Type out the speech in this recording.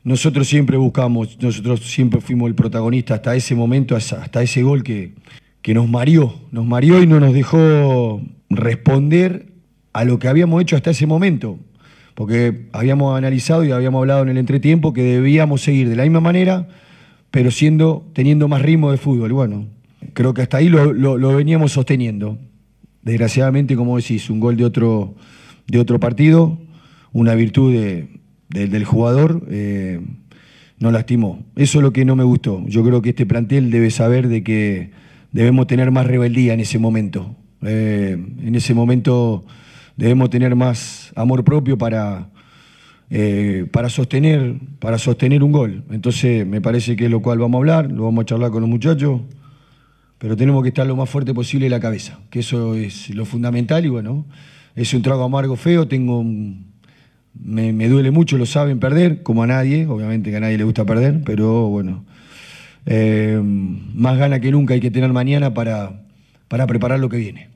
nosotros siempre buscamos, nosotros siempre fuimos el protagonista hasta ese momento, hasta ese gol que nos mareó y no nos dejó responder a lo que habíamos hecho hasta ese momento, porque habíamos analizado y habíamos hablado en el entretiempo que debíamos seguir de la misma manera, pero teniendo más ritmo de fútbol. Bueno, creo que hasta ahí lo veníamos sosteniendo. Desgraciadamente, como decís, un gol de otro partido, una virtud del jugador, nos lastimó. Eso es lo que no me gustó. Yo creo que este plantel debe saber de que debemos tener más rebeldía en ese momento. En ese momento debemos tener más amor propio para sostener un gol. Entonces me parece que es lo cual vamos a hablar, lo vamos a charlar con los muchachos, pero tenemos que estar lo más fuerte posible en la cabeza, que eso es lo fundamental. Y bueno, es un trago amargo feo, me duele mucho, lo saben, perder, como a nadie, obviamente que a nadie le gusta perder, pero bueno, más gana que nunca hay que tener mañana para preparar lo que viene.